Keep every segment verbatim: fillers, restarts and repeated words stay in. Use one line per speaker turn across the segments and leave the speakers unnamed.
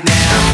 now.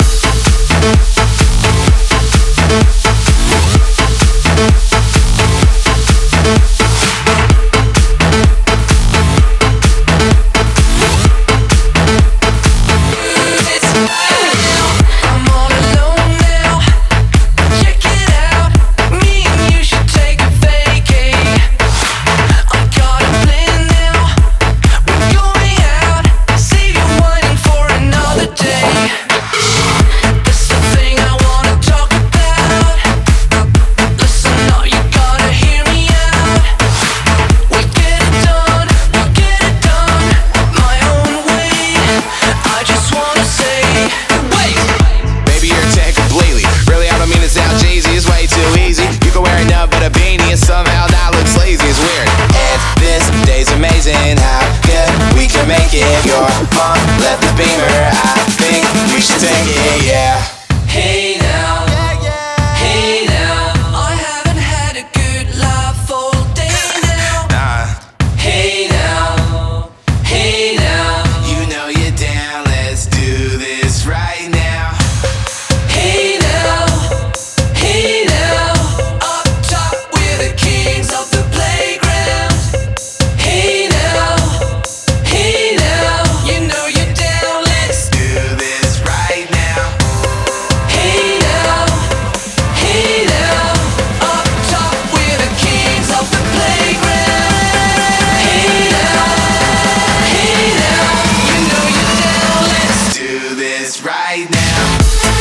Somehow that looks lazy, it's weird. If this day's amazing, how good we can make it. Your mom left the beamer, I think we should take it, yeah.
Hey now,
Yeah, yeah.
hey now, I haven't had a good laugh all day now.
Nah.
Hey now, hey now,
You know you're down, let's do this right now.
hey now, hey now, up top we're the kings of the playground. Hey now, hey now, you know you're down, let's
Do this right now.
Hey now, hey now, up top we're the kings of the playground. Hey now, hey now, you know you're down, let's
Do this right now.